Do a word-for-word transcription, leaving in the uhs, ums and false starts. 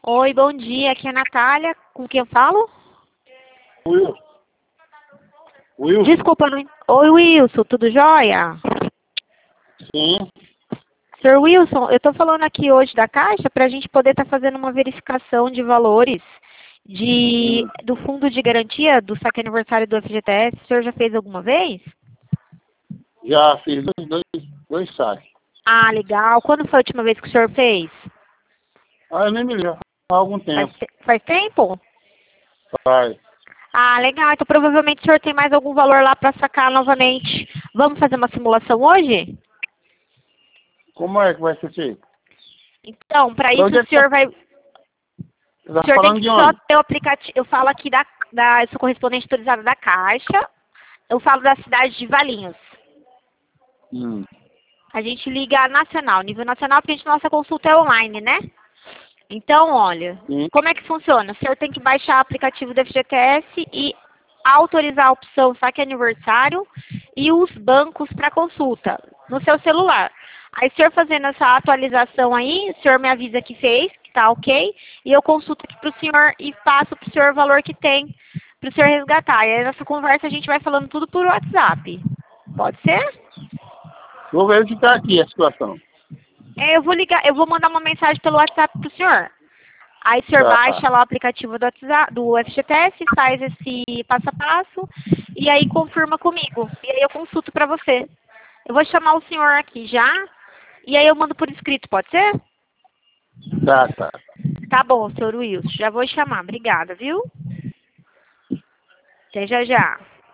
Oi, bom dia. Aqui é a Natália. Com quem eu falo? Will. Wilson? Desculpa, não... Oi, Wilson. Tudo jóia? Sim. senhor Wilson, eu estou falando aqui hoje da Caixa para a gente poder estar fazendo uma verificação de valores de, Hum. do fundo de garantia do saque aniversário do F G T S. O senhor já fez alguma vez? Já fiz dois, dois, dois saques. Ah, legal. Quando foi a última vez que o senhor fez? Ah, eu nem me lembro. Há algum Faz, tempo. te- faz tempo? Faz. Ah, legal. Então provavelmente o senhor tem mais algum valor lá para sacar novamente. Vamos fazer uma simulação hoje? Como é que vai ser feito? Então, para De isso onde é o que tá, senhor vai... você O tá senhor tem falando que de só onde? ter o aplicativo. Eu falo aqui da, da. Eu sou correspondente autorizada da Caixa. Eu falo da cidade de Valinhos. Hum. A gente liga nacional, nível nacional, porque a gente, nossa consulta é online, né? Então, olha, Sim. como é que funciona? O senhor tem que baixar o aplicativo do F G T S e autorizar a opção saque aniversário e os bancos para consulta no seu celular. Aí, o senhor fazendo essa atualização aí, o senhor me avisa que fez, que tá ok, e eu consulto aqui para o senhor e passo para o senhor o valor que tem para o senhor resgatar. E aí, nessa conversa, a gente vai falando tudo por WhatsApp. Pode ser? Vou verificar aqui a situação. É, eu vou ligar, eu vou mandar uma mensagem pelo WhatsApp pro senhor. Aí o senhor Tá. baixa lá o aplicativo do, WhatsApp, do F G T S, faz esse passo a passo e aí confirma comigo. E aí eu consulto pra você. Eu vou chamar o senhor aqui já e aí eu mando por escrito, pode ser? Tá, tá. Tá bom, senhor Wilson. Já vou chamar. Obrigada, viu? Até já já.